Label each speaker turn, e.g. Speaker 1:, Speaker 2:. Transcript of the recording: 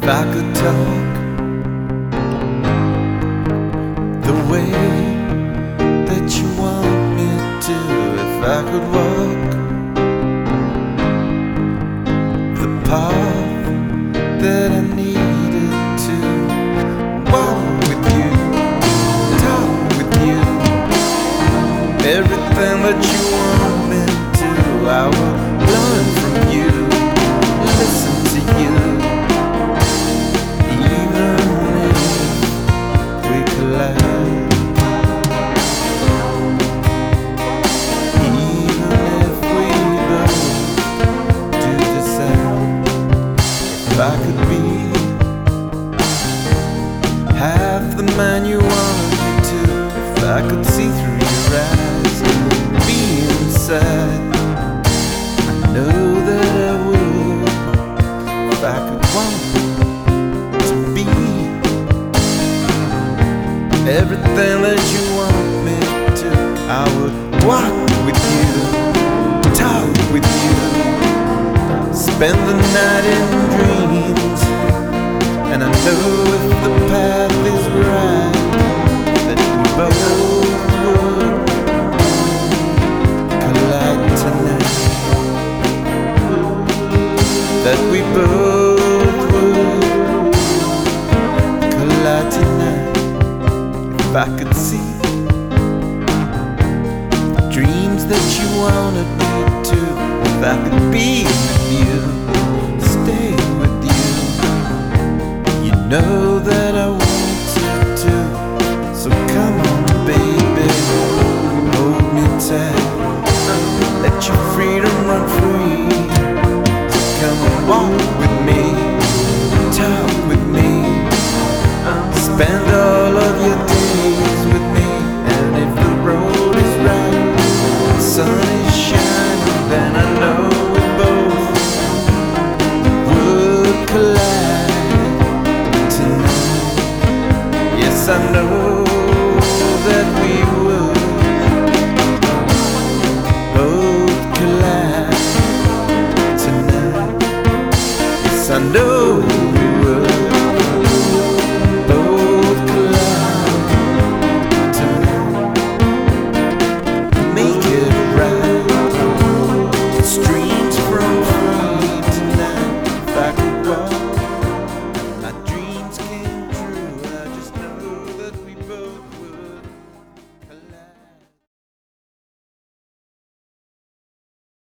Speaker 1: If I could talk the way that you want me to, if I could walk the path that I needed to, walk with you, talk with you, everything that you want me to, I will learn from you, listen to you. If I could be half the man you wanted me to, if I could see through your eyes, be inside, I know that I would. If I could want to be everything that you want me to, I would walk with you, talk with you, spend the night in dreams, and I know if the path is right, that we both would collide tonight, that we both would collide tonight. If I could see the dreams that you wanted me to, if I could be with you, stay with you, you know that